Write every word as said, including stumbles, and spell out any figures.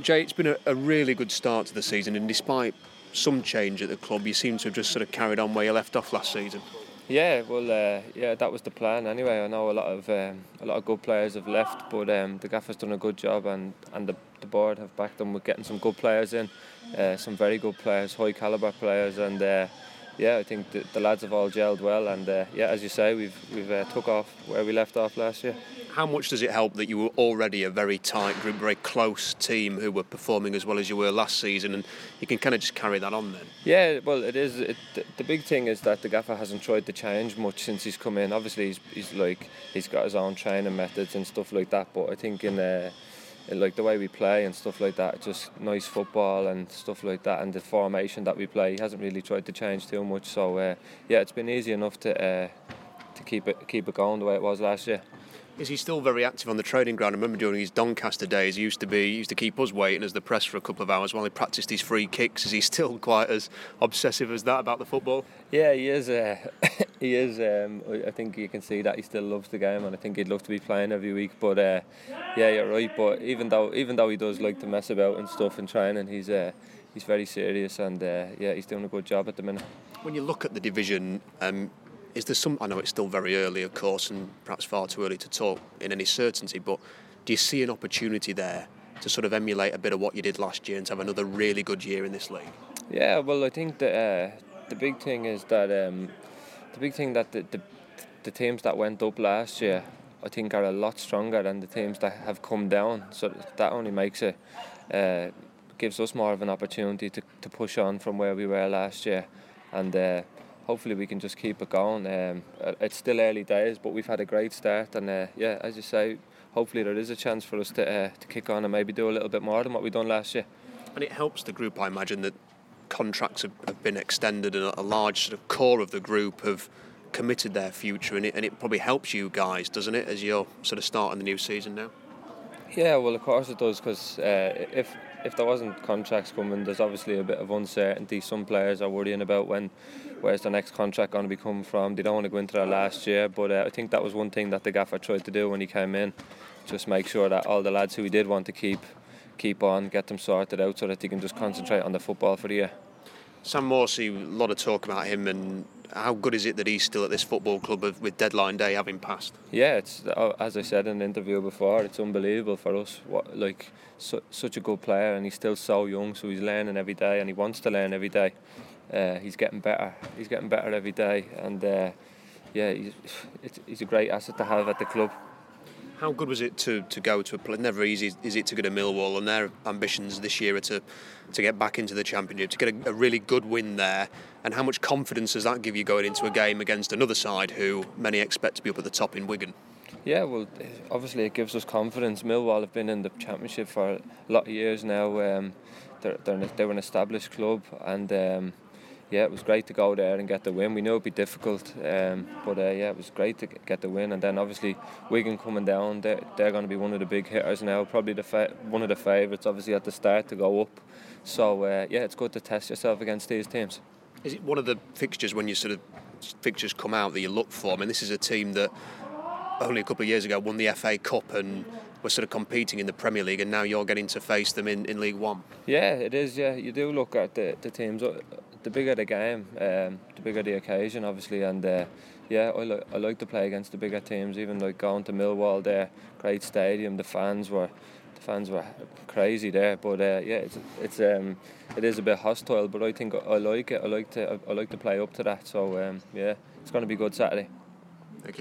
Jay, it's been a, a really good start to the season, and despite some change at the club, you seem to have just sort of carried on where you left off last season. Yeah, well, uh, yeah, that was the plan anyway. I know a lot of um, a lot of good players have left, but um, the gaffer's done a good job, and, and the, the board have backed them with getting some good players in, uh, some very good players, high calibre players, and uh, yeah, I think the, the lads have all gelled well, and uh, yeah, as you say, we've we've uh, took off where we left off last year. How much does it help that you were already a very tight group, very close team who were performing as well as you were last season, and you can kind of just carry that on then? Yeah, well, it is. It, the big thing is that the gaffer hasn't tried to change much since he's come in. Obviously, he's, he's like he's got his own training methods and stuff like that. But I think in, uh, in like the way we play and stuff like that, just nice football and stuff like that, and the formation that we play, he hasn't really tried to change too much. So uh, yeah, it's been easy enough to uh, to keep it keep it going the way it was last year. Is he still very active on the training ground? I remember during his Doncaster days, he used to be he used to keep us waiting as the press for a couple of hours while he practised his free kicks. Is he still quite as obsessive as that about the football? Yeah, he is. Uh, he is. Um, I think you can see that he still loves the game, and I think he'd love to be playing every week. But uh, yeah, you're right. But even though even though he does like to mess about and stuff in training, he's uh, he's very serious, and uh, yeah, he's doing a good job at the minute. When you look at the division, um, is there some? I know it's still very early, of course, and perhaps far too early to talk in any certainty. But do you see an opportunity there to sort of emulate a bit of what you did last year and to have another really good year in this league? Yeah, well, I think that uh, the big thing is that um, the big thing that the, the the teams that went up last year, I think, are a lot stronger than the teams that have come down. So that only makes it uh, gives us more of an opportunity to, to push on from where we were last year, and. Uh, Hopefully we can just keep it going. Um, it's still early days, but we've had a great start, and uh, yeah, as you say, hopefully there is a chance for us to uh, to kick on and maybe do a little bit more than what we've done last year. And it helps the group, I imagine, that contracts have, have been extended and a large sort of core of the group have committed their future, and it, and it probably helps you guys, doesn't it, as you're sort of starting the new season now? Yeah, well, of course it does, because uh, if if there wasn't contracts coming, there's obviously a bit of uncertainty. Some players are worrying about when, where's the next contract going to be coming from. They don't want to go into that last year, but uh, I think that was one thing that the gaffer tried to do when he came in, just make sure that all the lads who he did want to keep, keep on, get them sorted out so that they can just concentrate on the football for the year. Sam Morsey, a lot of talk about him, and how good is it that he's still at this football club with deadline day having passed? Yeah, it's as I said in the interview before, it's unbelievable for us. What like su- such a good player, and he's still so young, so he's learning every day, and he wants to learn every day. Uh, he's getting better. He's getting better every day, and uh, yeah, he's it's, he's a great asset to have at the club. How good was it to, to go to a place? Never easy is it to go to Millwall, and their ambitions this year are to, to get back into the Championship, to get a, a really good win there. And how much confidence does that give you going into a game against another side who many expect to be up at the top in Wigan? Yeah, well, obviously it gives us confidence. Millwall have been in the Championship for a lot of years now. Um, they're, they're, they're an established club, and um, yeah, it was great to go there and get the win. We knew it'd be difficult, um, but uh, yeah, it was great to get the win. And then obviously Wigan coming down, they're, they're going to be one of the big hitters now, probably the fa- one of the favourites, obviously at the start to go up. So uh, yeah, it's good to test yourself against these teams. Is it one of the fixtures when you sort of fixtures come out that you look for? I mean, this is a team that only a couple of years ago won the F A Cup and were sort of competing in the Premier League, and now you're getting to face them in, in League One. Yeah, it is. Yeah, you do look at the, the teams. The bigger the game, um, the bigger the occasion, obviously, and uh, yeah, I, li- I like to play against the bigger teams. Even like going to Millwall there, great stadium. The fans were, the fans were crazy there. But uh, yeah, it's it's um, it is a bit hostile, but I think I like it. I like to I like to play up to that. So um, yeah, it's going to be good Saturday.